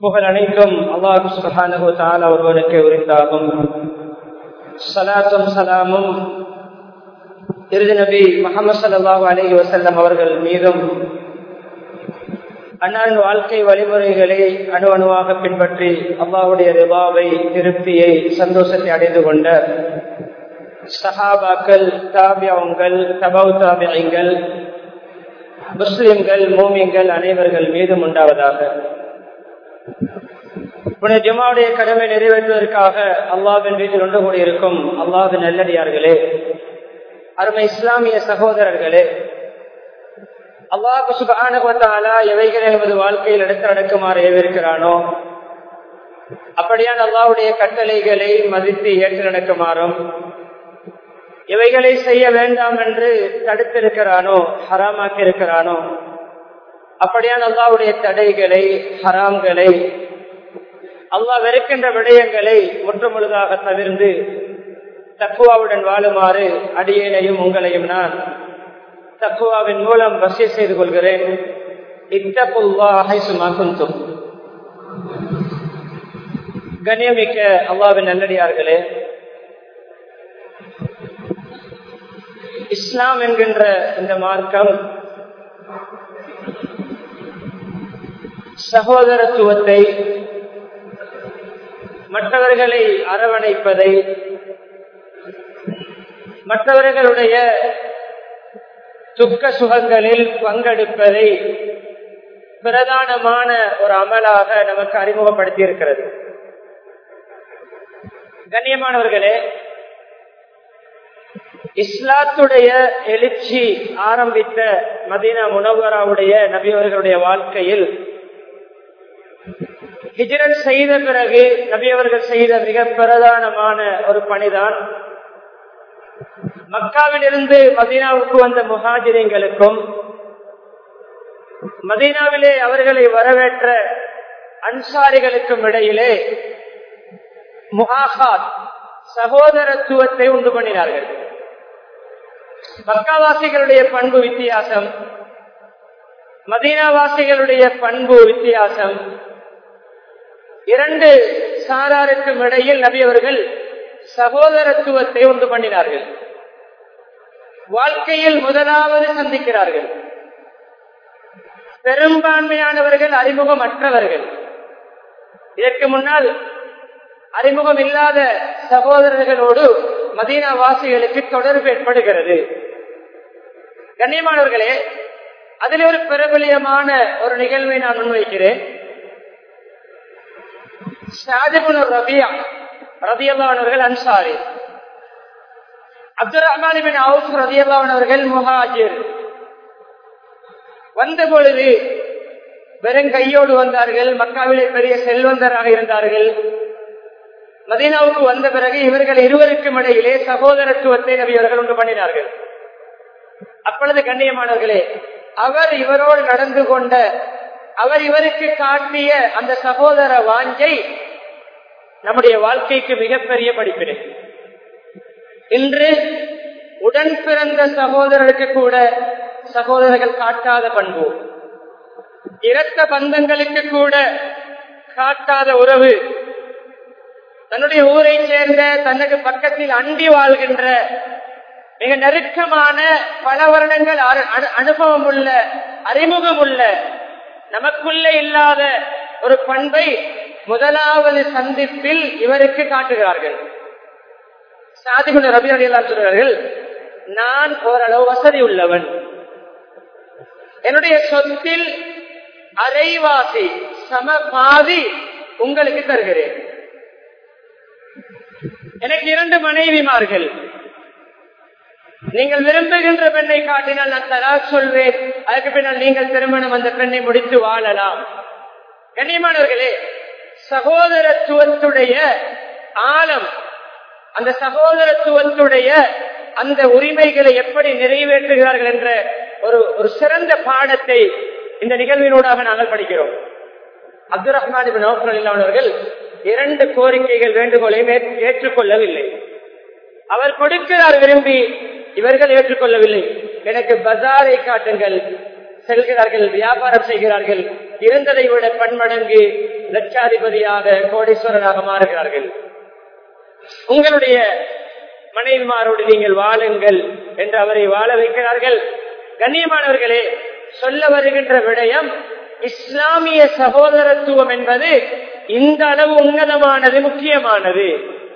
புகழ் அனைத்தும் அல்லாஹ் சுப்ஹானஹு வ தஆலா ஒருவனுக்கு உரித்தாகும். ஸலாத்தும் ஸலாமும் இறுதி நபி முஹம்மது ஸல்லல்லாஹு அலைஹி வஸல்லம் அவர்கள் மீதும் அன்னாரின் வாழ்க்கை வழிமுறைகளை அணுவணுவாக பின்பற்றி அல்லாஹ்வுடைய ரிதாவை, திருப்தியை, சந்தோஷத்தை அடைந்து கொண்ட சஹாபாக்கள், தாபியங்கள், தபவு தாபியங்கள், முஸ்லிம்கள், மூமின்கள் அனைவர்கள் மீதும் உண்டாவதாக. புனித ஜும்ஆவுடைய கடமை நிறைவேற்றுவதற்காக அல்லாஹ்வின் வீட்டில் ஒன்று கூடியிருக்கும் அல்லாஹ்வின் நல்லடியார்களே, அருமை இஸ்லாமிய சகோதரர்களே, அல்லாஹ் சுப்ஹானஹு வ தஆலா எவைகளை நமது வாழ்க்கையில் எடுத்து நடக்குமாறு ஏவிருக்கிறானோ அப்படியான அல்லாஹ்வுடைய கட்டளைகளை மதித்து ஏற்று நடக்குமாறும், எவைகளை செய்ய வேண்டாம் என்று தடுத்திருக்கிறானோ, ஹராமாக்கி இருக்கிறானோ அப்படியான அல்லாஹ்வுடைய தடைகளை, ஹராம்களை, அல்லாஹ் வெறுக்கின்ற விடயங்களை முற்றுமுழுதாக தவிர்த்து தக்வாவுடன் வாழுமாறு அடியேனையும் உங்களையும் நான் தக்வாவின் மூலம் வசிய செய்து கொள்கிறேன். இத்தகுல்லாஹ ஹைசுமா குன்தும். கண்ணியமிக்க அல்லாஹ்வின் நல்லடியார்களே, இஸ்லாம் என்கின்ற இந்த மார்க்கம் சகோதரத்துவத்தை, மற்றவர்களை அரவணைப்பதை, மற்றவர்களுடைய துக்க சுகங்களில் பங்கெடுப்பதை பிரதானமான ஒரு அமலாக நமக்கு அறிமுகப்படுத்தி இருக்கிறது. கண்ணியமானவர்களே, இஸ்லாத்துடைய எழுச்சி ஆரம்பித்த மதீனா முனவ்வராவுடைய நபி அவர்களுடைய வாழ்க்கையில் ஹிஜ்ரத் செய்த பிறகு நபி அவர்கள் செய்த மிக பிரதானமான ஒரு பணிதான் மக்காவிலிருந்து மதீனாவுக்கு வந்த முஹாஜிரின்களுக்கும் மதீனாவிலே அவர்களை வரவேற்ற அன்சாரிகளுக்கும் இடையிலே முஆஹாத், சகோதரத்துவத்தை உண்டு பண்ணினார்கள். மக்காவாசிகளுடைய பண்பு வித்தியாசம், மதீனாவாசிகளுடைய பண்பு வித்தியாசம். இரண்டு சாராருக்கும் இடையில் நபி அவர்கள் சகோதரத்துவத்தை உண்டு பண்ணினார்கள். வாழ்க்கையில் முதலாவது சந்திக்கிறார்கள். பெரும்பான்மையானவர்கள் அறிமுகமற்றவர்கள். இதற்கு முன்னால் அறிமுகம் இல்லாத சகோதரர்களோடு மதீனா வாசிகளுக்கு தொடர்பு ஏற்படுகிறது. கண்ணியமானவர்களே, அதில் ஒரு பிரபலியமான ஒரு நிகழ்வை நான் முன்வைக்கிறேன். ஸஅத் இப்னு ரபியா ரலியல்லாஹு அன்ஹு அவர்கள் அன்சாரி, அப்துர் ரஹ்மான் இப்னு அவுஃப் ரலியல்லாஹு அன்ஹு அவர்கள் முஹாஜிர். வந்த பொழுது வெறும் கையோடு வந்தார்கள். மக்காவிலே பெரிய செல்வந்தராக இருந்தார்கள். மதீனாவுக்கு வந்த பிறகு இவர்கள் இருவருக்கும் இடையிலே சகோதரத்துவத்தை நபி அவர்கள் உண்டு பண்ணினார்கள். அப்பொழுது கண்ணியமானவர்களே, அவர் இவரோடு நடந்து கொண்ட, அவர் இவருக்கு காட்டிய அந்த சகோதர வாஞ்சை நம்முடைய வாழ்க்கைக்கு மிகப்பெரிய படிப்பினை. இன்று உடன் பிறந்த சகோதரருக்கு கூட சகோதரர்கள் காட்டாத பண்பு, இரத்த பந்தங்களுக்கு கூட காட்டாத உறவு, தன்னுடைய ஊரை சேர்ந்த தனக்கு பக்கத்தில் அண்டி வாழ்கின்ற மிக நெருக்கமான பல வருடங்கள் அனுபவம் உள்ள, அறிமுகம் உள்ள, நமக்குள்ளே இல்லாத ஒரு பண்பை முதலாவது சந்திப்பில் இவருக்கு காட்டுகிறார்கள். ஸஅத் இப்னு ரபியா ரலியல்லாஹு அன்ஹு சொல்கிறார்கள், நான் ஓரளவு வசதி உள்ளவன், என்னுடைய சொத்தில் அரைவாசி சமபாதி உங்களுக்கு தருகிறேன். எனக்கு 2 மனைவிமார்கள். நீங்கள் விரும்புகின்ற பெண்ணை காட்டினால் நான் தலாக் சொல்வேன். அதுக்கு பின்னால் நீங்கள் திருமணம் அந்த பெண்ணை முடித்து வாழலாம். கண்ணியமானவர்களே, சகோதரத்துவத்துடைய ஆழம், அந்த சகோதரத்துவத்துடைய அந்த உரிமைகளை எப்படி நிறைவேற்றுகிறார்கள் என்ற ஒரு சிறந்த பாடத்தை இந்த நிகழ்வினூடாக நாங்கள் படிக்கிறோம். அப்துர் ரஹ்மான் இப்னு அவுஃப் ரலியல்லாஹு அன்ஹு அவர்கள் 2 கோரிக்கைகள், வேண்டுகோளையும் ஏற்றுக்கொள்ளவில்லை. அவர் கொடுக்கிறார் விரும்பி, இவர்கள் ஏற்றுக்கொள்ளவில்லை. எனக்கு பஜாரை காட்டுங்கள். செல்கிறார்கள், வியாபாரம் செய்கிறார்கள். இருந்ததை விட பன்மடங்கு லட்சாதிபதியாக கோடீஸ்வரராக மாறுகிறார்கள். உங்களுடைய மனைவிமாரோடு நீங்கள் வாழுங்கள் என்று அவரை வாழ வைக்கிறார்கள். கண்ணியமானவர்களே, சொல்ல வருகின்ற விடயம் இஸ்லாமிய சகோதரத்துவம் என்பது இந்த அளவு உன்னதமானது, முக்கியமானது.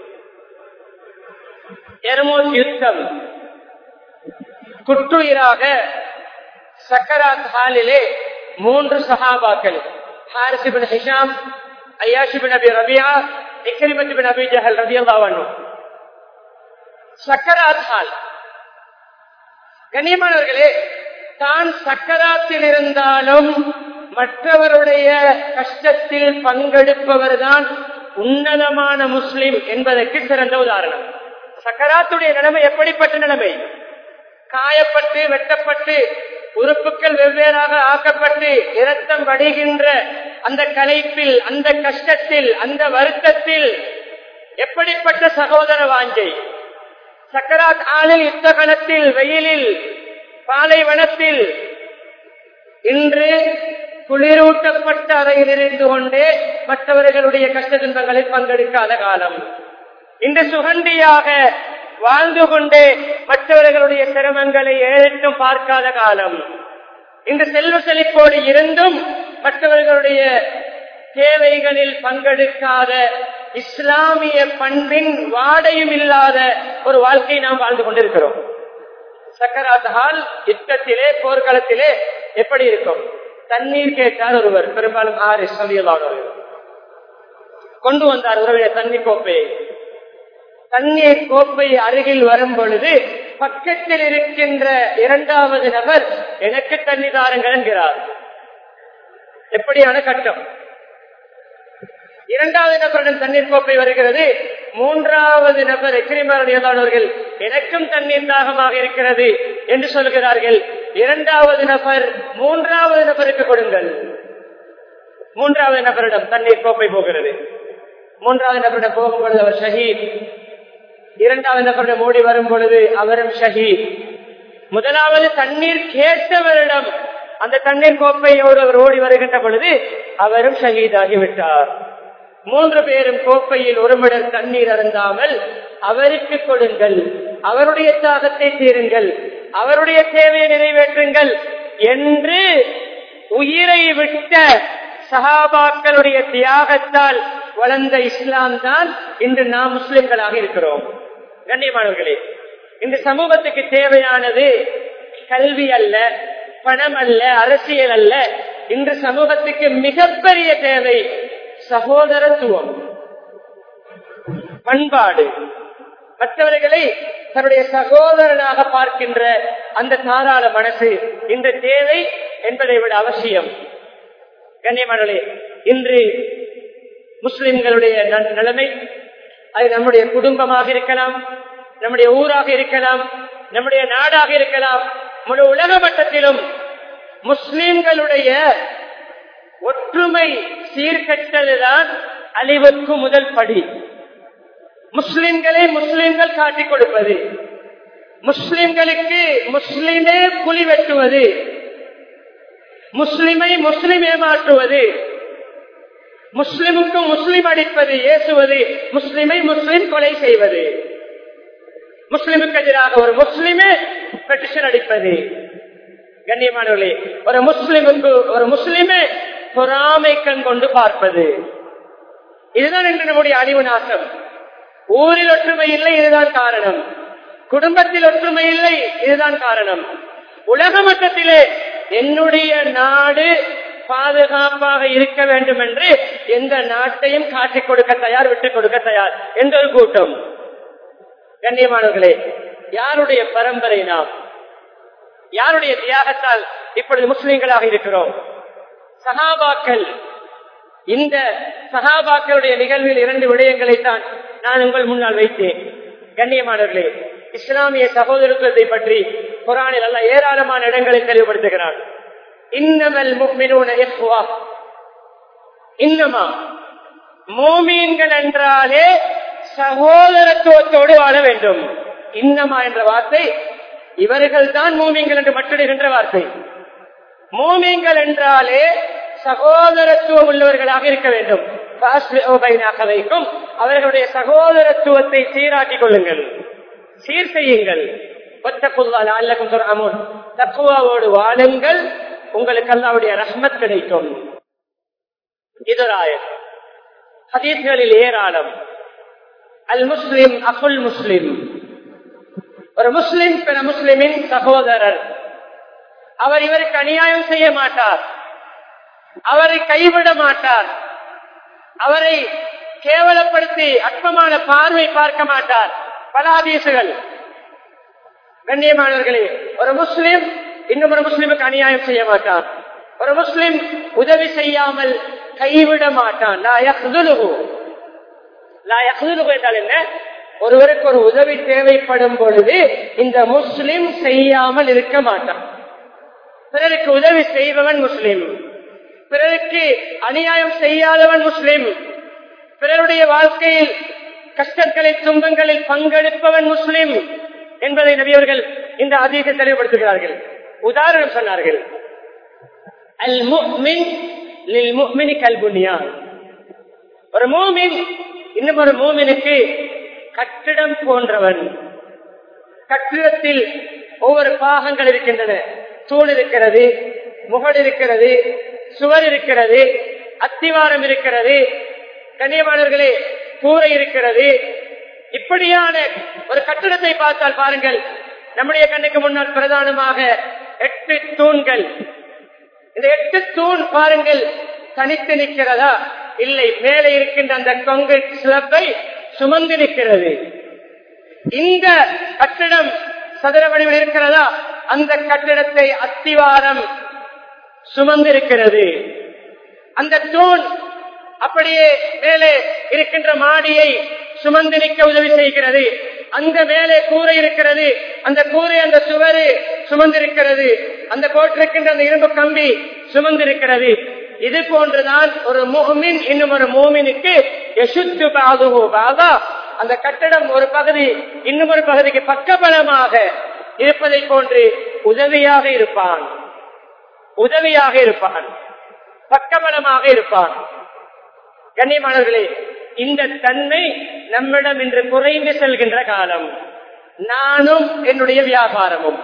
எர்மூத் யுத்தம் குற்றுயிராக சக்கராத் ஹாலிலே 3 சஹாபாக்கள், ஹாரிஸ் இப்னு ஹிஷாம், அய்யாஷ் இப்னு அபி ரபியா, இக்ரிமத் இப்னு அபி ஜஹல் ரலியல்லாஹு அன்ஹு, சக்கராத் ஹால். கண்ணியமானவர்களே, தான் சக்கராத்தில் இருந்தாலும் மற்றவருடைய கஷ்டத்தில் பங்கெடுப்பவர்தான் உன்னதமான முஸ்லிம் என்பதற்கு சிறந்த உதாரணம். சக்கராத்துடைய நிலைமை எப்படிப்பட்ட நிலைமை? காயப்பட்டு, வெட்டப்பட்டு, உறுப்புகள் வெவ்வேறாக ஆக்கப்பட்டு இரத்தம் வடிகின்ற அந்த களைப்பில், அந்த கஷ்டத்தில், அந்த வருத்தத்தில் எப்படிப்பட்ட சகோதர வாஞ்சை! சக்கராத் ஆளில், யுத்த களத்தில், வெயிலில், பாலைவனத்தில், இன்று குளிரூட்டப்பட்ட அறையில் இருந்து கொண்டே மற்றவர்களுடைய கஷ்ட துன்பங்களில் பங்கெடுக்காத காலம். இன்று சுகண்டியாக வாழ்ந்து கொண்டே மற்றவர்களுடைய சிரமங்களை ஏற்றும் பார்க்காத காலம். இன்று செல்வ செழிப்போடு இருந்தும் மற்றவர்களுடைய தேவைகளில் பங்கெடுக்காத, இஸ்லாமிய பண்பின் வாடையும் இல்லாத ஒரு வாழ்க்கையை நாம் வாழ்ந்து கொண்டிருக்கிறோம். சக்கராத் ஹால் யுத்தத்திலே, போர்க்களத்திலே எப்படி இருக்கும்? தண்ணீர் கேட்டார் ஒருவர், பெரும்பாலும் ஹாரிஸ் ரலியல்லாஹு அன்ஹு கொண்டு வந்தார் உறவிய தண்ணீர் கோப்பையை. தண்ணீர் கோப்பை அருகில் வரும் பொழுது பக்கத்தில் இருக்கின்ற 2வது நபர் எனக்கு தண்ணீர் தாருங்கள் என்கிறார். எப்படியான கட்டம்! 2வது நபரிடம் தண்ணீர் கோப்பை வருகிறது. 3வது நபர் இக்ரிமா ரலியல்லாஹு அன்ஹு அவர்கள் எனக்கும் தண்ணீர் தாகமாக இருக்கிறது என்று சொல்கிறார்கள். 2வது நபர் 3வது நபருக்கு கொடுங்கள். 3வது நபரிடம் தண்ணீர் கோப்பை போகிறது. 3வது நபரிடம் போகும்பொழுது அவர் ஷஹீத். 2வது நபரிடம் ஓடி வரும் பொழுது அவரும் ஷஹீத். 1வது தண்ணீர் கேட்டவரிடம் அந்த தண்ணீர் கோப்பையோடு அவர் ஓடி வருகின்ற பொழுது அவரும் ஷஹீதாகிவிட்டார். 3 பேரும் கோப்பையில் ஒரு மிடர் தண்ணீர் அருந்தாமல் அவருக்கு கொடுங்கள், அவருடைய தாகத்தை தீருங்கள், அவருடைய தேவையை நிறைவேற்றுங்கள் என்று உயிரை விட்ட சஹாபாக்களுடைய தியாகத்தால் வளர்ந்த இஸ்லாம் தான் இன்று நாம் முஸ்லிம்களாக இருக்கிறோம். கண்ணியமானவர்களே, இந்த சமூகத்துக்கு தேவையானது கல்வி அல்ல, பணம் அல்ல, அரசியல் அல்ல. இன்று சமூகத்துக்கு மிகப்பெரிய தேவை சகோதரத்துவம், பண்பாடு, மற்றவர்களை தன்னுடைய சகோதரனாக பார்க்கின்ற அந்த தாராள மனசு இந்த தேவை என்பதை விட அவசியம். கண்ணியமானவர்களே, இன்று முஸ்லிம்களுடைய நிலைமை, அது நம்முடைய குடும்பமாக இருக்கலாம், நம்முடைய ஊராக இருக்கலாம், நம்முடைய நாடாக இருக்கலாம், முழு உலக மட்டத்திலும் முஸ்லிம்களுடைய ஒற்றுமை சீர்கட்டதுதான் அழிவுக்கு முதல் படி. முஸ்லிம்களை முஸ்லிம்கள் காட்டிக் கொடுப்பது, முஸ்லிம்களுக்கு முஸ்லிமே குழி வெட்டுவது, முஸ்லிமை முஸ்லிம் ஏமாற்றுவது, முஸ்லிமுக்கு முஸ்லிம் அடிப்பது, ஏசுவது, முஸ்லிமை முஸ்லிம் கொலை செய்வது, முஸ்லிமுக்கு எதிராக ஒரு முஸ்லிமே பெட்டிஷன் அடிப்பது. கண்ணியமானவர்களே, ஒரு முஸ்லிமுக்கு ஒரு முஸ்லிமே பொறாமை கண் கொண்டு பார்ப்பது, இதுதான் இன்று நம்முடைய அழிவு நாசம். ஊரில் ஒற்றுமை இல்லை, இதுதான் காரணம். குடும்பத்தில் ஒற்றுமை இல்லை, இதுதான் காரணம். உலக மட்டத்திலே என்னுடைய நாடு பாதுகாப்பாக இருக்க வேண்டும் என்று எந்த நாட்டையும் காட்டிக் கொடுக்க தயார், விட்டுக் கொடுக்க தயார் என்ற ஒரு கூட்டம். கண்ணியமானவர்களே, யாருடைய பரம்பரை நாம்? யாருடைய தியாகத்தால் இப்பொழுது முஸ்லிம்களாக இருக்கிறோம்? சஹாபாக்கள். இந்த சஹாபாக்களுடைய நிகழ்வில் 2 விடயங்களைத்தான் நான் உங்கள் முன்னால் வைத்தேன். கண்ணியமானவர்களே, இஸ்லாமிய சகோதரத்துவத்தை பற்றி குர்ஆனில் அல்லாஹ் ஏராளமான இடங்களை தெளிவுபடுத்துகிறான். இன்னமல் முஃமினூன இஹ்வா, இன்னமா மூமீன்கள் என்றாலே சகோதரத்துவத்தோடு வாழ வேண்டும். இன்னமா என்ற வார்த்தை இவர்கள் தான் மூமீன்கள் என்று மட்டிடுகின்ற வார்த்தை. மூமீன்கள் என்றாலே சகோதரத்துவம் உள்ளவர்களாக இருக்க வேண்டும். வைக்கும் அவர்களுடைய சகோதரத்துவத்தை சீராக்கிக் கொள்ளுங்கள், சீர் செய்யுங்கள். தக்வாவோடு வாழுங்கள், உங்களுக்கு அல்லாஹ்வுடைய ரஹ்மத் கிடைக்கும். இது ஒரு ஆயத். ஹதீஸ்களில் ஏராளம். அல் முஸ்லிம் அகுல் முஸ்லிம், ஒரு முஸ்லிம் பிற முஸ்லிமின் சகோதரர். அவர் இவருக்கு அநியாயம் செய்ய மாட்டார், அவரை கைவிட மாட்டார், அவரை கேவலப்படுத்தி அற்பமான பார்வை பார்க்க மாட்டார். பல ஹதீசுகள். கண்ணியமானவர்களே, ஒரு முஸ்லிம் இன்னும் ஒரு முஸ்லிமுக்கு அநியாயம் செய்ய மாட்டான், ஒரு முஸ்லிம் உதவி செய்யாமல் கைவிட மாட்டான். லா யக்துலுஹு என்றால் என்ன? ஒருவருக்கு ஒரு உதவி தேவைப்படும் பொழுது இந்த முஸ்லிம் செய்யாமல் இருக்க மாட்டான். பிறருக்கு உதவி செய்பவன் முஸ்லிம், பிறருக்கு அநியாயம் செய்யாதவன் முஸ்லிம், பிறருடைய வாழ்க்கையில் கஷ்டங்களில் துன்பங்களில் பங்கெடுப்பவன் முஸ்லிம் என்பதை நபி அவர்கள் இந்த ஹதீஸை தெளிவுபடுத்துகிறார்கள். உதாரணம் சொன்னார்கள். அல் முஃமின் லில் முஃமினி கல் புன்யான், ஒரு மூமின் இன்னும் ஒரு மூமினுக்கு கட்டிடம் போன்றவன். கட்டிடத்தில் ஒவ்வொரு பாகங்கள் இருக்கின்றன. தூண் இருக்கிறது, முகடு இருக்கிறது, சுவர் இருக்கிறது, அத்திவாரம் இருக்கிறது, கண்ணியமானவர்களே கூரை இருக்கிறது. இப்படியான ஒரு கட்டிடத்தை பார்த்தால் பாருங்கள், நம்முடைய கண்ணுக்கு முன்னால் பிரதானமாக 8 தூண்கள். இந்த 8 தூண் பாருங்கள் தனித்து நிற்கிறதா? இல்லை, மேலே இருக்கின்ற அந்த கான்கிரீட் ஸ்லாப்பை சுமந்து நிற்கிறது. இந்த கட்டிடம் சதுர வடிவில் இருக்கிறதா? அந்த கட்டிடத்தை அத்திவாரம் சுமந்திருக்கிறது. அந்த தூண் அப்படியே மேலே இருக்கின்ற மாடியை சுமந்து நிற்க உதவி செய்கிறது. அந்த மேலே கூரை இருக்கிறது, அந்த கூரை அந்த சுவரு சுமந்திருக்கிறது, அந்த போட்டிருக்கின்ற அந்த இரும்பு கம்பி சுமந்திருக்கிறது. இது போன்றுதான் ஒரு முஃமின் இன்னும் ஒரு மூமினுக்கு யஷுத்து பாதுஹு பாதா, அந்த கட்டடம் ஒரு பகுதி இன்னும் ஒரு பகுதிக்கு பக்கபலமாக இருப்பதை போன்று உதவியாக இருப்பான், உதவியாக இருப்பான், பக்கபலமாக இருப்பான். கண்ணியமானவர்களே, இந்த தன்மை நம்மிடம் இன்று குறைந்து செல்கின்ற காலம். நானும் என்னுடைய வியாபாரமும்,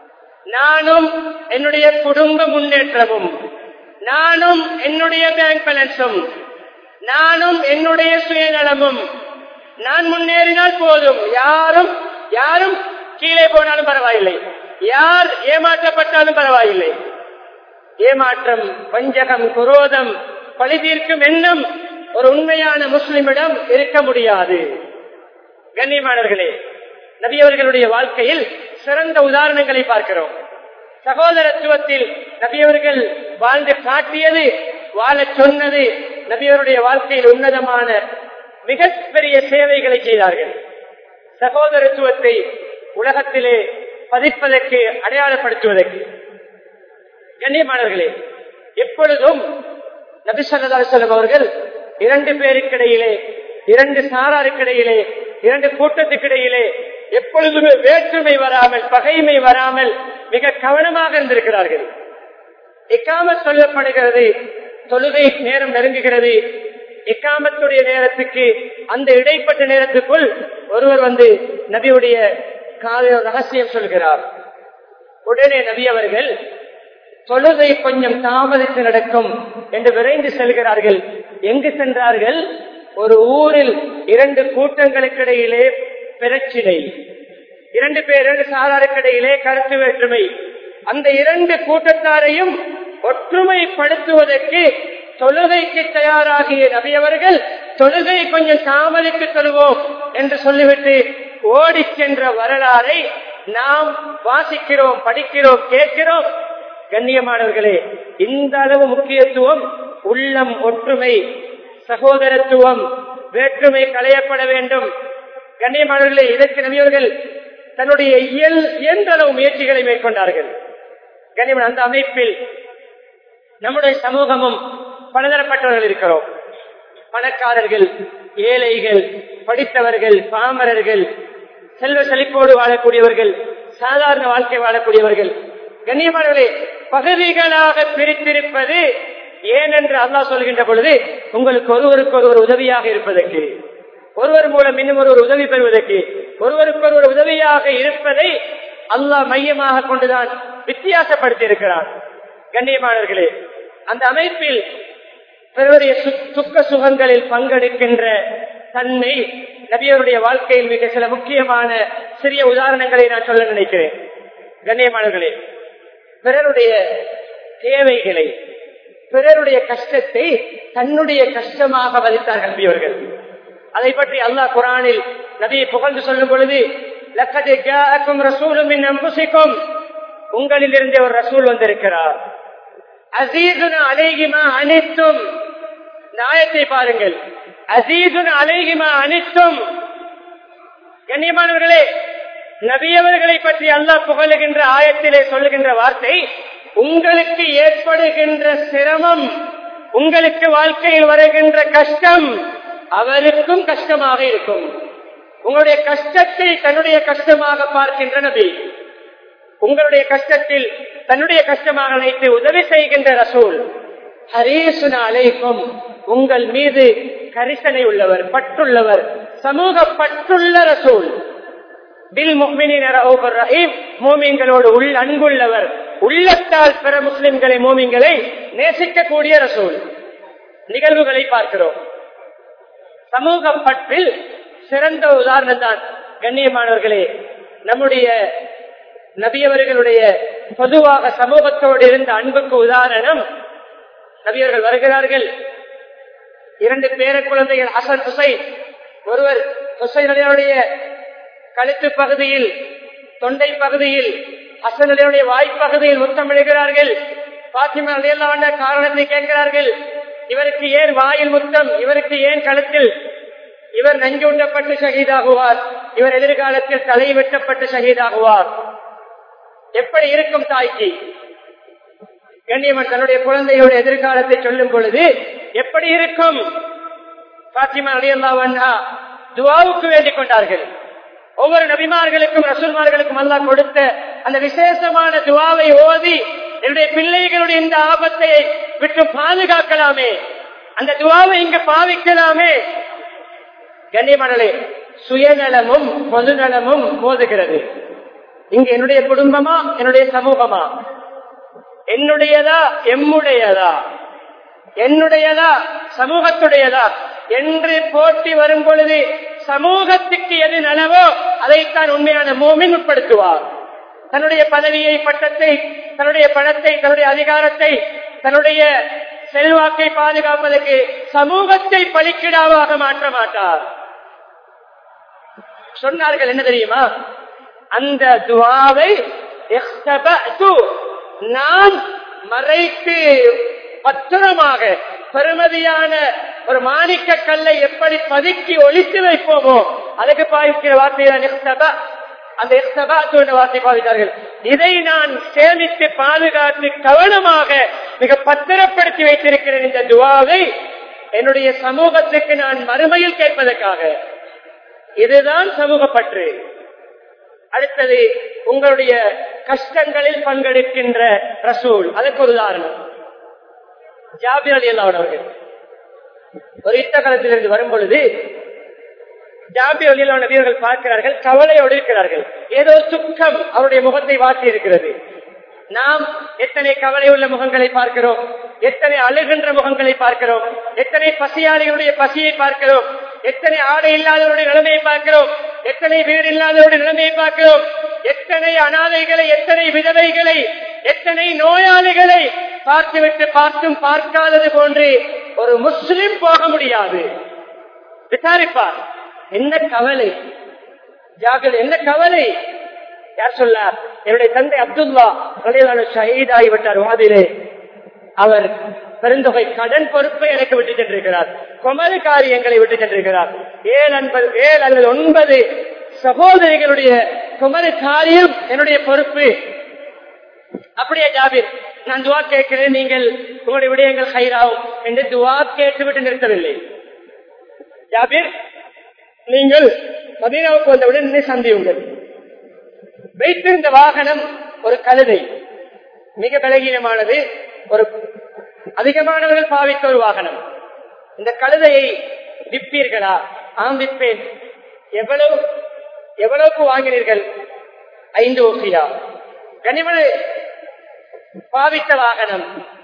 நானும் என்னுடைய குடும்ப முன்னேற்றமும், நானும் என்னுடைய பேங்க் பேலன்ஸும், நானும் என்னுடைய சுயநலமும், நான் முன்னேறினால் போதும், யாரும் யாரும் கீழே போனாலும் பரவாயில்லை, யார் ஏமாற்றப்பட்டாலும் பரவாயில்லை. ஏமாற்றம், வஞ்சகம், குரோதம், பழி தீர்க்கும் எண்ணம் ஒரு உண்மையான முஸ்லிமிடம் இருக்க முடியாது. கண்ணியமானவர்களே, நபி அவர்களுடைய வாழ்க்கையில் சிறந்த உதாரணங்களை பார்க்கிறோம். சகோதரத்துவத்தில் நபி அவர்கள் வாழ்ந்து காட்டியது, வாழ சொன்னது. நபி அவருடைய வாழ்க்கையில் உன்னதமான மிகப்பெரிய சேவைகளை செய்தார்கள். சகோதரத்துவத்தை உலகத்திலே பதிப்பதற்கு, அடையாளப்படுத்துவதற்கு. கண்ணியமானவர்களே, எப்பொழுதும் நபி ஸல்லல்லாஹு அலைஹி வஸல்லம் அவர்கள் 2 பேருக்கிடையிலே, 2 சாராருக்கிடையிலே, 2 கூட்டத்துக்கிடையிலே எப்பொழுதுமே வேற்றுமை வராமல், பகைமை வராமல் மிக கவனமாக இருந்திருக்கிறார்கள். இக்காமத் சொல்லப்படுகிறது, தொழுகை நேரம் நெருங்குகிறது. இக்காமத்துடைய நேரத்துக்கு அந்த இடைப்பட்ட நேரத்துக்குள் ஒருவர் வந்து நபியுடைய காதில் ரகசியம் சொல்கிறார். உடனே நபி அவர்கள் தொழுகை கொஞ்சம் தாமதித்து நடக்கும் என்று விரைந்து செல்கிறார்கள். எங்கு சென்றார்கள்? ஒரு ஊரில் 2 கூட்டங்களுக்கு இடையிலே பிரச்சினை, 2 சாராருக்கிடையிலே கருத்து வேற்றுமை. அந்த 2 கூட்டத்தாரையும் ஒற்றுமைப்படுத்துவதற்கு தொழுகைக்கு தயாராகிய நபி அவர்கள் தொழுகை கொஞ்சம் தாமதித்து தொழுவோம் என்று சொல்லிவிட்டு ஓடி சென்ற வரலாறை நாம் வாசிக்கிறோம், படிக்கிறோம், கேட்கிறோம். கண்ணியமானவர்களே, இந்த அளவு முக்கியத்துவம், உள்ளம் ஒற்றுமை, சகோதரத்துவம், வேற்றுமை களையப்பட வேண்டும். கண்ணியமானவர்களே, இதற்கு நபியவர்கள் தன்னுடைய இயன்றளவு முயற்சிகளை மேற்கொண்டார்கள். கண்ணியமான அந்த அமைப்பில் நம்முடைய சமூகமும் பலதரப்பட்டவர்கள் இருக்கிறோம். பணக்காரர்கள், ஏழைகள், படித்தவர்கள், பாமரர்கள், செல்வ செழிப்போடு வாழக்கூடியவர்கள், சாதாரண வாழ்க்கை வாழக்கூடியவர்கள். கண்ணியமானவர்களே, பகுதிகளாக பிரித்திருப்பது ஏனென்று அல்லாஹ் சொல்கின்ற பொழுது உங்களுக்கு ஒருவருக்கு ஒருவர் உதவியாக இருப்பதற்கு, ஒருவர் மூலம் இன்னும் ஒரு உதவி பெறுவதற்கு, ஒருவருக்கு ஒருவர் உதவியாக இருப்பதை அல்லாஹ் மையமாக கொண்டுதான் வித்தியாசப்படுத்தி இருக்கிறார். கண்ணியமானவர்களே, அந்த அமைப்பில் பிறருடைய சுக்க சுகங்களில் பங்கெடுக்கின்ற தன்மை நபியருடைய வாழ்க்கையில் மிக சில முக்கியமான சிறிய உதாரணங்களை நான் சொல்ல நினைக்கிறேன். கண்ணியமானவர்களே, பிறருடைய தேவைகளை, பிறருடைய கஷ்டத்தை தன்னுடைய கஷ்டமாக மதித்தார்கள் நபியவர்கள். அதை பற்றி அல்லாஹ் குர்ஆனில் நபியை புகழ்ந்து சொல்லும் பொழுது, லக்கத் ஜாஅக்கும் ரசூலும் மின் அன்ஃபுசிக்கும், உங்களில் இருந்து ஒரு ரசூல் வந்திருக்கிறார், அஸீஸுன் அலைஹி மா அனித்தும், இந்த ஆயத்தை பாருங்கள், அஸீஸுன் அலைஹி மா அனித்தும். கண்ணியமானவர்களே, நபியவர்களை பற்றி அல்லாஹ் புகழுகின்ற ஆயத்திலே சொல்லுகின்ற வார்த்தை, உங்களுக்கு ஏற்படுகின்ற சிரமம், உங்களுக்கு வாழ்க்கையில் வருகின்ற கஷ்டம் அவருக்கும் கஷ்டமாக இருக்கும். உங்களுடைய கஷ்டத்தை தன்னுடைய கஷ்டமாக பார்க்கின்ற நபி, உங்களுடைய கஷ்டத்தில் தன்னுடைய கஷ்டமாக நினைத்து உதவி செய்கின்ற ரசூல், ஹரீசுன அலைக்கும், உங்கள் மீது கரிசனை உள்ளவர், பற்றுள்ளவர், சமூக பற்றுள்ள ரசூல், பில் முஃமினீன ரഊஃபுர் ரஹீம், மூமின்களோடு அன்புள்ளவர், உள்ளத்தால் பிற முஸ்லிம்களை மூமின்களை நேசிக்கக்கூடிய ரசூல். நிகழ்வுகளை பார்க்கிறோம். சமூக பற்றில் சிறந்த உதாரணம் தான் கண்ணியமானவர்களே நம்முடைய நபியவர்களுடைய பொதுவாக சமூகத்தோடு இருந்த அன்புக்கு உதாரணம். நபியவர்கள் வருகிறார்கள், 2 பேர குழந்தைகள் ஹசன் ஹுசைன். ஒருவர் ஹுசைன் அலியுடைய கழுத்து பகுதியில், தொண்டை பகுதியில், ஹசன் அலியுடைய வாய்ப்பகுதியில் முத்தமிடுகிறார்கள். பாத்திமா ரலியல்லாஹு அன்ஹா காரணத்தை கேட்கிறார்கள், இவருக்கு ஏன் வாயில் முத்தம், இவருக்கு ஏன் கழுத்தில்? இவர் நஞ்சூட்டப்பட்டு ஷஹீதாகுவார், இவர் எதிர்காலத்தில் தலை வெட்டப்பட்டு ஷஹீதாகுவார். எப்படி இருக்கும் தாய்க்கு? கண்ணியமன் தன்னுடைய குழந்தையோட எதிர்காலத்தை சொல்லும் பொழுது எப்படி இருக்கும்? பாத்திமா ரலியல்லாஹு அன்ஹா துஆவுக்கு வேண்டிக் கொண்டார்கள். ஒவ்வொரு நபிமார்களுக்கும் ரசூல்மார்களுக்கும் அல்லாஹ் கொடுத்த அந்த விசேஷமான துஆவை ஓதி, என்னுடைய பிள்ளைகளுடைய இந்த ஆபத்தை விட்டு பாதுகாக்கலாமே, அந்த துஆவை இங்கு பாவிக்கலாமே. கண்ணியமானே, சுயநலமும் பொதுநலமும் மோதுகிறது. இங்கு என்னுடைய குடும்பமா, என்னுடைய சமூகமா, என்னுடையதா எம்முடையதா, என்னுடையதா சமூகத்துடையதா என்று போட்டி வரும் பொழுது சமூகத்துக்கு எது நலவோ அதைத்தான் உண்மையான மூமின் உட்படுத்துவார். தன்னுடைய பதவியை, பட்டத்தை, தன்னுடைய பணத்தை, தன்னுடைய அதிகாரத்தை, தன்னுடைய செல்வாக்கை பாதுகாப்பதற்கு சமூகத்தை பலிக்கிடாவாக மாற்ற மாட்டார். சொன்னார்கள் என்ன தெரியுமா? அந்த துஆவை நான் மறைத்து பத்திரமாக பெருமதியான ஒரு மாணிக்க கல்லை எப்படி பதுக்கி ஒளித்து வைப்போமோ அதுக்கு பாவிக்கிற வார்த்தையை அந்த வார்த்தை பாவித்தார்கள். இதை நான் சேமித்து பாதுகாத்து கவனமாக மிக பத்திரப்படுத்தி வைத்திருக்கிறேன். இந்த துஆவை என்னுடைய சமூகத்துக்கு நான் மறுமையில் கேட்பதற்காக. இதுதான் சமூக பற்று. அடுத்தது, உங்களுடைய கஷ்டங்களில் பங்கெடுக்கின்ற ரசூல். அதற்கு ஒரு உதாரணம் ஜாபிர் ரலியல்லாஹு அன்ஹு அவர்கள் ஒரு யுத்த களத்திலிருந்து வரும் பொழுது ஜாபிர் ரலியல்லாஹு அன்ஹு நபியர்கள் பார்க்கிறார்கள், கவலையோடு இருக்கிறார்கள். ஏதோ துக்கம் அவருடைய முகத்தை வாட்டி இருக்கிறது. நாம் எத்தனை கவலை உள்ள முகங்களை பார்க்கிறோம், எத்தனை அழுகின்ற முகங்களை பார்க்கிறோம், எத்தனை பசியாளிகளுடைய பசியை பார்க்கிறோம், எத்தனை ஆடை இல்லாதவருடைய நிலைமையை பார்க்கிறோம், எத்தனை வீடு இல்லாதவருடைய நிலைமையை பார்க்கிறோம், எத்தனை அனாதைகளை, எத்தனை விதவைகளை, எத்தனை நோயாளிகளை பார்த்துவிட்டு பார்த்தும் பார்க்காதது போன்று ஒரு முஸ்லிம் போக முடியாது. விசாரிப்பார், என்ன கவலை ஜாபிர், என்ன கவலை? யார் சொன்னார்? என்னுடைய தந்தை அப்துல்லா ஷஹீத் ஆகிவிட்டார் வாதிலே. அவர் பெருந்தொகை கடன் பொறுப்பை எனக்கு விட்டு சென்றிருக்கிறார், குமரி காரியங்களை விட்டு சென்றிருக்கிறார். 7 அல்லது 9 சகோதரிகளுடைய குமரி காரியம் என்னுடைய பொறுப்பு. அப்படியே ஜாபிர், நான் துவா கேட்கிறேன், நீங்கள் உங்களுடைய விடயங்கள் ஹைராவும் என்று துவா கேட்டுவிட்டு நிறுத்தவில்லை. ஜாபிர், நீங்கள் மதீனாவுக்கு வந்தவுடன் என்னை சந்தியுங்கள். வைத்திருந்த வாகனம் ஒரு கழுதை, மிக பலகீனமானது, ஒரு அதிகமானவர்கள் பாவித்த ஒரு வாகனம். இந்த கழுதையை விற்பீர்களா? ஆம் விற்பேன். எவ்வளவுக்கு வாங்கினீர்கள்? 5 ஊசியா. கனிமனை பாவித்த வாகனம்,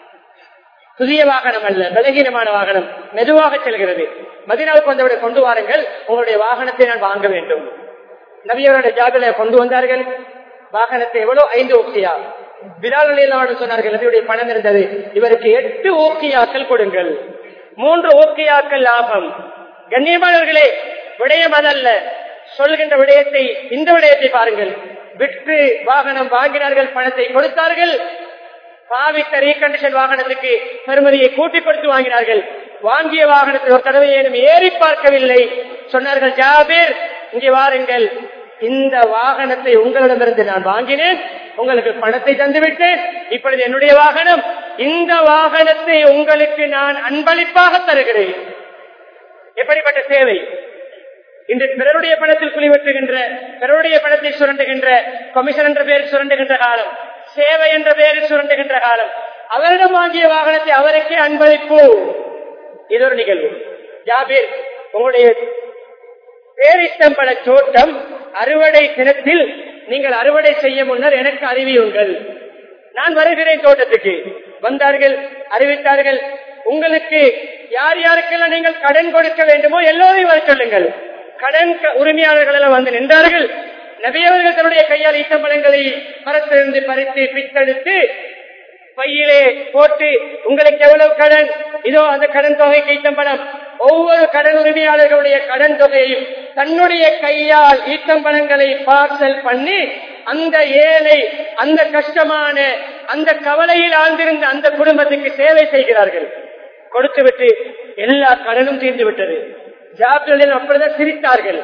புதிய வாகனம் அல்ல, பலகீனமான வாகனம், மெதுவாக செல்கிறது. மதீனாவுக்கு வந்தவரை கொண்டு வாருங்கள், உங்களுடைய வாகனத்தை நான் வாங்க வேண்டும். நபியவருடைய ஜாபில கொண்டு வந்தார்கள். வாகனத்தை எவ்வளவு? 5 ஊக்கியா. பிலால் ரலியல்லாஹு அன்ஹு சொன்னார்கள், நபியுடைய பணம் இருந்தது, இவருக்கு 8 ஊக்கியாக்கள் கொடுங்கள், 3 ஊக்கியாக்கள் லாபம். கண்ணியமானவர்களே, விடயம் அதல்ல, சொல்கின்ற விடயத்தை, இந்த விடயத்தை பாருங்கள். விற்று வாகனம் வாங்கினார்கள், பணத்தை கொடுத்தார்கள். பாவித்த ரீகண்டிஷன் வாகனத்துக்கு பெருமதியை கூட்டிக் கொடுத்து வாங்கினார்கள். வாங்கிய வாகனத்தில் ஒரு தடவை ஏனும் ஏறி பார்க்கவில்லை. சொன்னார்கள், ஜாபீர் இங்கே வாருங்கள், இந்த வாகனத்தை உங்களிடமிருந்து நான் வாங்கினேன், உங்களுக்கு பணத்தை தந்துவிட்டேன், இப்பொழுது என்னுடைய வாகனம், இந்த வாகனத்தை உங்களுக்கு நான் அன்பளிப்பாக தருகிறேன். எப்படிப்பட்ட சேவை! இன்று பிறருடைய பணத்தில் குளிவெட்டுகின்ற, பிறருடைய பணத்தை சுரண்டுகின்ற, கமிஷன் என்ற பெயரில் சுரண்டுகின்ற காலம், சேவை என்ற பெயரில் சுரண்டுகின்ற காலம். அவரிடம் வாங்கிய வாகனத்தை அவருக்கே அன்பளிப்பு. இது ஒரு நிகழ்வு. ஜாபீர், உங்களுடைய பேரித்தம்பழ தோட்டம் அறுவடை தினத்தில் நீங்கள் அறுவடை செய்ய முன்னர் எனக்கு அறிவியுங்கள், நான் வருகிறேன் தோட்டத்துக்கு. வந்தார்கள், அறிவித்தார்கள். உங்களுக்கு யார் யாருக்கெல்லாம் நீங்கள் கடன் கொடுக்க வேண்டுமோ எல்லோரையும் வர சொல்லுங்கள். கடன் உரிமையாளர்கள் எல்லாம் வந்து நின்றார்கள். நபியவர்கள் தன்னுடைய கையால் ஈத்தம்பழங்களை மரத்திலிருந்து பறித்து பித்தெடுத்து பையிலே போட்டு, உங்களுக்கு எவ்வளவு கடன், இதோ அந்த கடன் தொகைக்கு ஈத்தம்பழம். ஒவ்வொரு கடன் உரிமையாளர்களுடைய கடன் தொகையும் தன்னுடைய கையால் ஈத்தம்பழங்களை பார்சல் பண்ணி அந்த ஏழை, அந்த கஷ்டமான, அந்த கவலையில் ஆழ்ந்திருந்த அந்த குடும்பத்துக்கு சேவை செய்கிறார்கள். கொடுத்துவிட்டு எல்லா கடனும் தீர்ந்து விட்டது. ஜாபீர் அப்படிதான் சிரித்தார்கள்.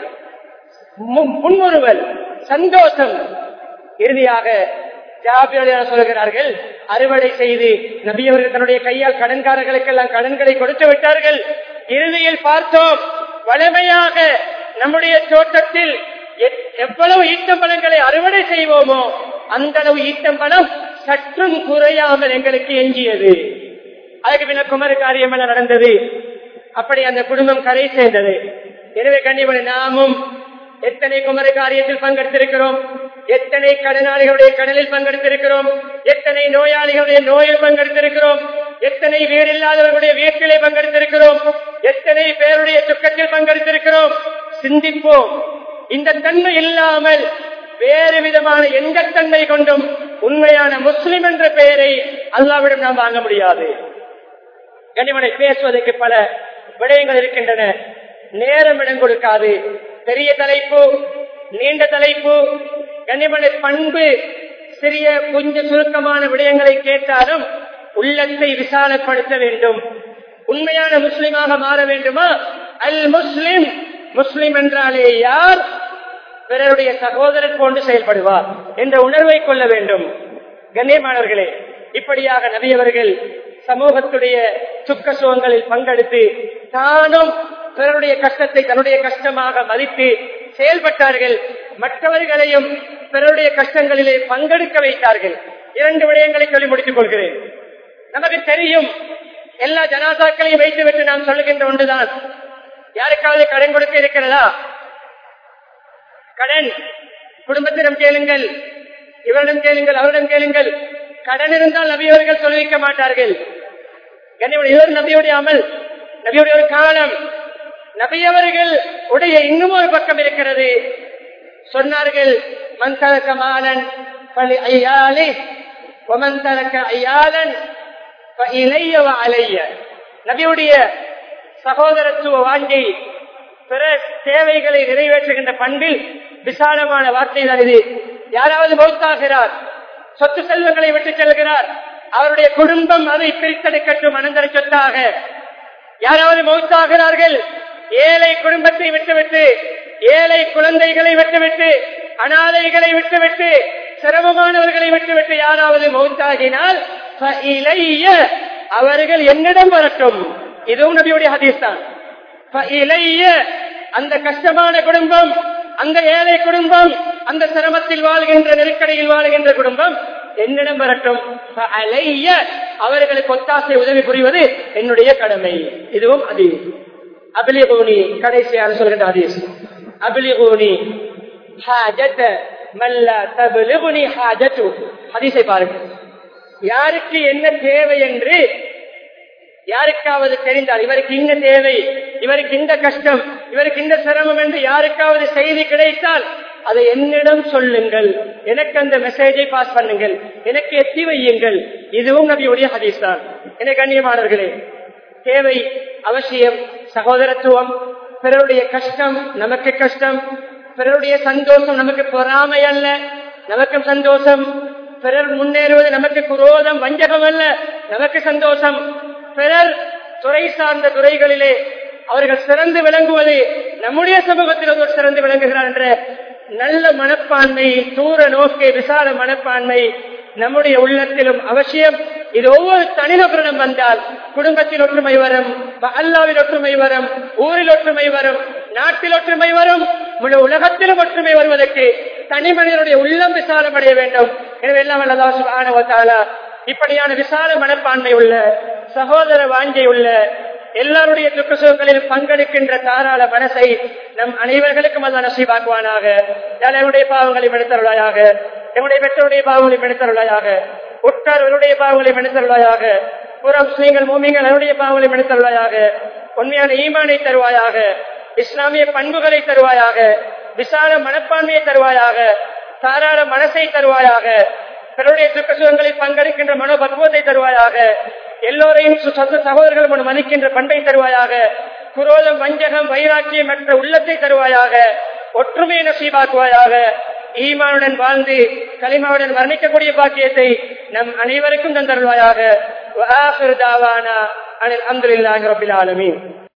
முன்முறுவல், சந்தோஷம். இறுதியாக ஜாபீர் சொல்கிறார்கள், அறுவடை செய்து நபியவர்கள் தன்னுடைய கையால் கடன்காரர்களுக்கெல்லாம் கடன்களை கொடுத்து விட்டார்கள். இறுதியில் பார்த்தோம், வலிமையாக நம்முடைய தோட்டத்தில் எவ்வளவு ஈட்டம்பழங்களை அறுவடை செய்வோமோ அந்த அளவு ஈட்டம்பழம் சற்றும் குறையாமல் எங்களுக்கு எஞ்சியது. அதுக்கு பின்ன குமர காரியம் எல்லாம் நடந்தது. அப்படி அந்த குடும்பம் கரை சேர்ந்தது. எனவே கண்ணியமான நாமும் எத்தனை குமர காரியத்தில் பங்கெடுத்திருக்கிறோம், எத்தனை கடனாளிகளுடைய கடலில் பங்கெடுத்திருக்கிறோம், எத்தனை நோயாளிகளுடைய நோயில் பங்கெடுத்திருக்கிறோம், எத்தனை வீடில்லாதவர்களுடைய வீட்டிலே பங்கெடுத்திருக்கிறோம், எத்தனை பேருடைய துக்கத்தில் பங்கெடுத்திருக்கிறோம். சிந்திப்போம். இந்த தன்மை இல்லாமல் வேறு விதமான எந்த தன்மை கொண்டும் உண்மையான முஸ்லிம் என்ற பெயரை அல்லாஹ்விடம் நாம் வாங்க முடியாது. கனிமனை பேசுவதற்கு பல விடயங்கள் இருக்கின்றன, நேரம் இடம் கொடுக்காது. பெரிய தலைப்பு, நீண்ட தலைப்பு. கனிமனை பண்பு சிறிய கொஞ்சம் சுருக்கமான விடயங்களை கேட்டாலும் உள்ளத்தை விசாலப்படுத்த வேண்டும். உண்மையான முஸ்லிமாக மாற வேண்டுமா? அல் முஸ்லிம், முஸ்லிம் என்றாலே யார்? பிறருடைய சகோதரர் போன்று செயல்படுவார் என்ற உணர்வை கொள்ள வேண்டும். கண்ணியமானவர்களே, இப்படியாக நபியவர்கள் சமூகத்துடைய சுக்க சுகங்களில் பங்கெடுத்து தானும் பிறருடைய கஷ்டத்தை தன்னுடைய கஷ்டமாக மதித்து செயல்பட்டார்கள். மற்றவர்களையும் பிறருடைய கஷ்டங்களிலே பங்கெடுக்க வைத்தார்கள். 2 விடயங்களை சொல்லி முடித்துக் கொள்கிறேன். நமக்கு தெரியும், எல்லா ஜனாசாக்களையும் வைத்துவிட்டு நாம் சொல்லுகின்ற ஒன்றுதான், யாருக்காவது கடன் கொடுக்க இருக்கிறதா? கடன் குடும்பத்திடம் கேளுங்கள், இவரிடம் கேளுங்கள், அவரிடம் கேளுங்கள். கடன் இருந்தால் நபியவர்கள் சொல்லிக்க மாட்டார்கள். இவர் நபியுடைய அமல், நபியுடைய ஒரு காலம். நபியவர்கள் உடைய இன்னும் ஒரு பக்கம் இருக்கிறது. சொன்னார்கள், மன் தரக்க மாலன் பலி ஐயாலி வமன் தரக்க ஐயாலன் இளைய அலைய. நபியுடைய சகோதரத்துவ வாங்கி பிற தேவைகளை நிறைவேற்றுகின்ற பண்பில் விசாலமான வார்த்தை தான் இது. யாராவது மௌத்தாகிறார், சொத்து செல்வங்களை விட்டு செல்கிறார், அவருடைய குடும்பம் அதை பிரித்தெடுக்கட்டும் அனந்தர சொத்தாக. யாராவது மௌத்தாகிறார்கள், ஏழை குடும்பத்தை விட்டுவிட்டு, ஏழை குழந்தைகளை விட்டுவிட்டு, அனாதைகளை விட்டுவிட்டு, சிரமமானவர்களை விட்டுவிட்டு யாராவது மௌத்தாகினால் அவர்கள் என்னிடம் வரட்டும். இதுவும் நபியுடைய ஹதீஸ் தான். அந்த கஷ்டமான குடும்பம், அந்த ஏழை குடும்பம், அந்த சிரமத்தில் வாழ்கின்ற, நெருக்கடியில் வாழ்கின்ற குடும்பம் என்னிடம் வரட்டும். அவர்களுக்கு ஒத்தாசை உதவி புரிவது என்னுடைய கடமை. இதுவும் அது அபிலிகுனி கடைசியாக சொல்கின்ற ஹதீஸ். அபிலிகுனி ஹாஜத மல்ல தபிலிகுனி ஹாஜது. ஹதீஸை பாருங்கள். யாருக்கு என்ன தேவை என்று யாருக்காவது தெரிந்தால், இவருக்கு இந்த தேவை, இவருக்கு இந்த கஷ்டம், இவருக்கு இந்த சிரமம் என்று யாருக்காவது செய்தி கிடைத்தால் அதை என்னிடம் சொல்லுங்கள், எனக்கு அந்த மெசேஜை பாஸ் பண்ணுங்கள், எனக்கு எத்தி வையுங்கள். இதுவும் நபியுடைய ஹதீஸ் தான். என கண்ணியமானவர்களே, தேவை அவசியம். சகோதரத்துவம், பிறருடைய கஷ்டம் நமக்கு கஷ்டம், பிறருடைய சந்தோஷம் நமக்கு பொறாமை அல்ல, நமக்கு சந்தோஷம். பிறர் முன்னேறுவது நமக்கு குரோதம் வஞ்சகம் அல்ல, நமக்கு சந்தோஷம். பிறர் துறை சார்ந்த துறைகளிலே அவர்கள் சிறந்து விளங்குவது நம்முடைய சமூகத்தில் ஒருவர் சிறந்து விளங்குகிறார் என்ற நல்ல மனப்பான்மை, தூர நோக்கை, விசால மனப்பான்மை நம்முடைய உள்ளத்திலும் அவசியம். இது ஒவ்வொரு தனிநபரிடம் வந்தால் குடும்பத்தில் ஒற்றுமை வரும், அல்லாவில் ஒற்றுமை வரும், ஊரில் ஒற்றுமை வரும், நாட்டில் ஒற்றுமை வரும், முழு உலகத்திலும் ஒற்றுமை வருவதற்கு தனி மனிதனுடைய உள்ளம் விசாலம் அடைய வேண்டும். எனவே எல்லாம் அல்லாஹ் சுப்ஹானஹு வ தஆலா இப்படியான விசால மனப்பான்மை உள்ள, சகோதர வாஞ்சை உள்ள, எல்லாருடைய துக்க சுகங்களில் பங்கெடுக்கின்ற தாராள மனசை நம் அனைவர்களுக்கும் அல்லாஹ் நசீபாக்குவானாக. என்னுடைய பாவங்களை மன்னித்தருளாயாக, என்னுடைய பெற்றோருடைய பாவங்களை மன்னித்தருளாயாக, உற்றார்களுடைய பாவங்களை மன்னித்தருளாயாக, புற முஸ்லிம்கள் மூமின்கள் அவருடைய பாவங்களை மன்னித்தருளாயாக, உண்மையான ஈமானை தருவாயாக, இஸ்லாமிய பண்புகளை தருவாயாக, விசால மனப்பான்மையை தருவாயாக, தாராள மனசை தருவாயாக, பிறருடைய துக்க சுகங்களில் பங்கெடுக்கின்ற மனோபக்குவத்தை தருவாயாக, எல்லோரையும் சகோதரர்கள் மன்னிக்கின்ற பண்பை தருவாயாக, குரோதம், வஞ்சகம், வைராக்கியம் மற்ற உள்ளத்தை தருவாயாக, ஒற்றுமையை நசீபாக்குவாயாக, ஈமானுடன் வாழ்ந்து கலிமாவுடன் வர்ணிக்கக்கூடிய பாக்கியத்தை நம் அனைவருக்கும் தந்தருவாயாக. அல்ஹம்துலில்லாஹி ரப்பில் ஆலமீன்.